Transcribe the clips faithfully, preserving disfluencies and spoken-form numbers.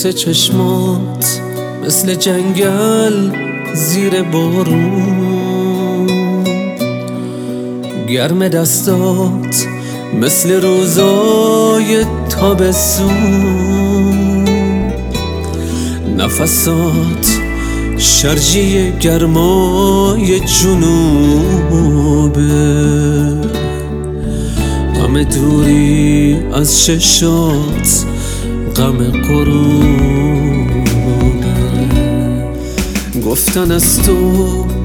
عکس چشمات مثل جنگل زیر بارون، گرم دستات مثل روزای تابستون، نفسات شرجی گرمای جنوبه، غم دوری از چشات غم غروبه. گفتن از تو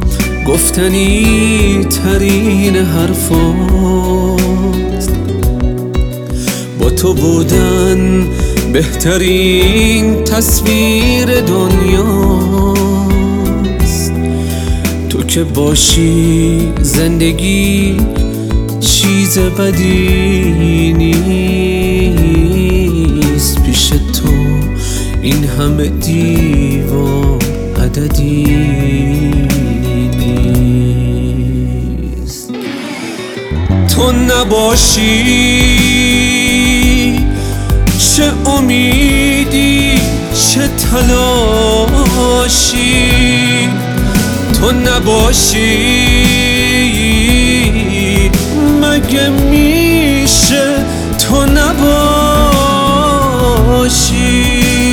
گفتنی ترین حرفات، با تو بودن بهترین تصویر دنیاست. تو که باشی زندگی چیز بدی نیست، پیش تو این همه دیوار عددی نیست. تو نباشی چه امیدی چه تلاشی، تو نباشی مگه میشه تو نباشی.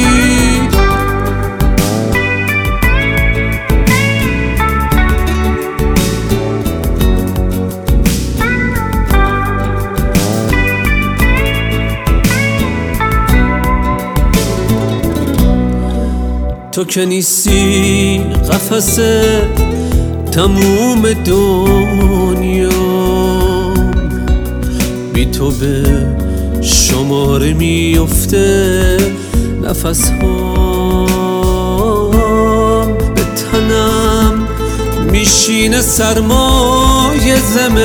تو که نیستی قفس تموم دنیا، بی تو به شماره میفته نفس هام، به تنم میشینه سرمای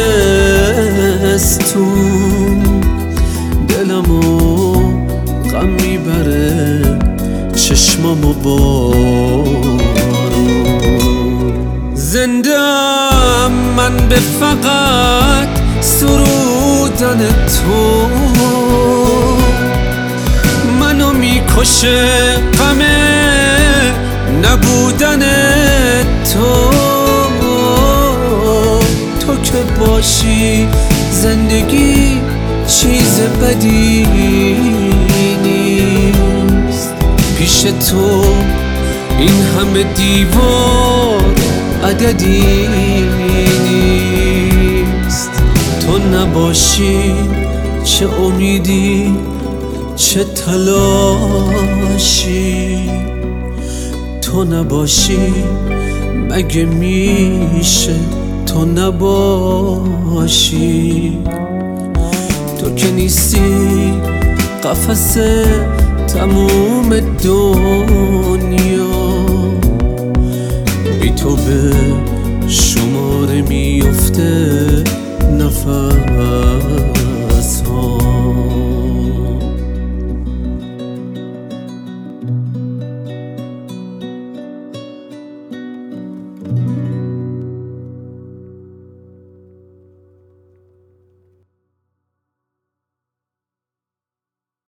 زمستون، دلمو غم میبره چشمامو بارون. زنده‌ام من به فقط سرودن تو، منو میکشه غم نبودن تو. تو که باشی زندگی چیز بدی نیست، پیش تو این همه دیوار عددی نیست. تو نباشی چه امیدی چه تلاشی، تو نباشی مگه میشه تو نباشی. تو که نیستی قفس تموم دنیا،